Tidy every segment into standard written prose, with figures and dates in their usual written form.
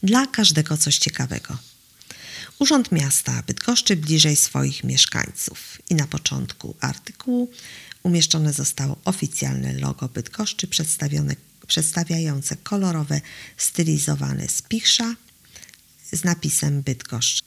Dla każdego coś ciekawego. Urząd Miasta Bydgoszczy bliżej swoich mieszkańców. I na początku artykułu umieszczone zostało oficjalne logo Bydgoszczy przedstawiające kolorowe, stylizowane spichrza z napisem Bydgoszcz.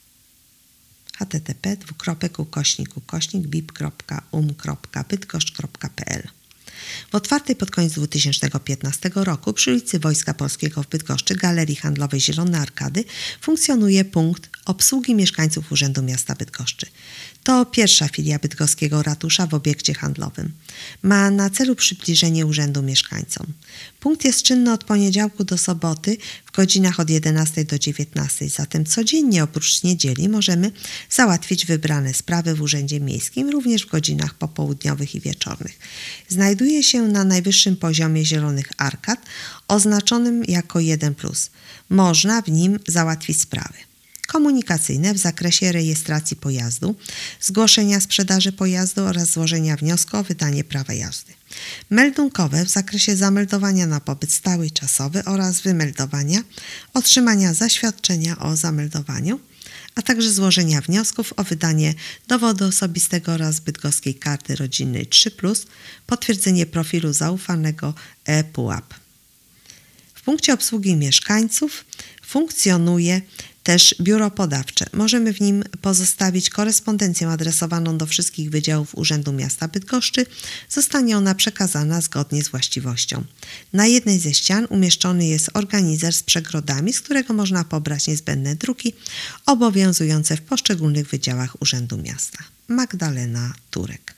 http://bip.um.bydgoszcz.pl. W otwartej pod koniec 2015 roku przy ulicy Wojska Polskiego w Bydgoszczy Galerii Handlowej Zielone Arkady funkcjonuje punkt obsługi mieszkańców Urzędu Miasta Bydgoszczy. To pierwsza filia bydgoskiego ratusza w obiekcie handlowym. Ma na celu przybliżenie urzędu mieszkańcom. Punkt jest czynny od poniedziałku do soboty w godzinach od 11 do 19, zatem codziennie oprócz niedzieli możemy załatwić wybrane sprawy w Urzędzie Miejskim, również w godzinach popołudniowych i wieczornych. Znajduje się na najwyższym poziomie zielonych arkad, oznaczonym jako 1+. Można w nim załatwić sprawy komunikacyjne w zakresie rejestracji pojazdu, zgłoszenia sprzedaży pojazdu oraz złożenia wniosku o wydanie prawa jazdy. Meldunkowe w zakresie zameldowania na pobyt stały i czasowy oraz wymeldowania, otrzymania zaświadczenia o zameldowaniu, a także złożenia wniosków o wydanie dowodu osobistego oraz bydgoskiej karty rodzinnej 3+, potwierdzenie profilu zaufanego ePUAP. W punkcie obsługi mieszkańców funkcjonuje też biuro podawcze. Możemy w nim pozostawić korespondencję adresowaną do wszystkich wydziałów Urzędu Miasta Bydgoszczy. Zostanie ona przekazana zgodnie z właściwością. Na jednej ze ścian umieszczony jest organizer z przegrodami, z którego można pobrać niezbędne druki obowiązujące w poszczególnych wydziałach Urzędu Miasta. Magdalena Turek.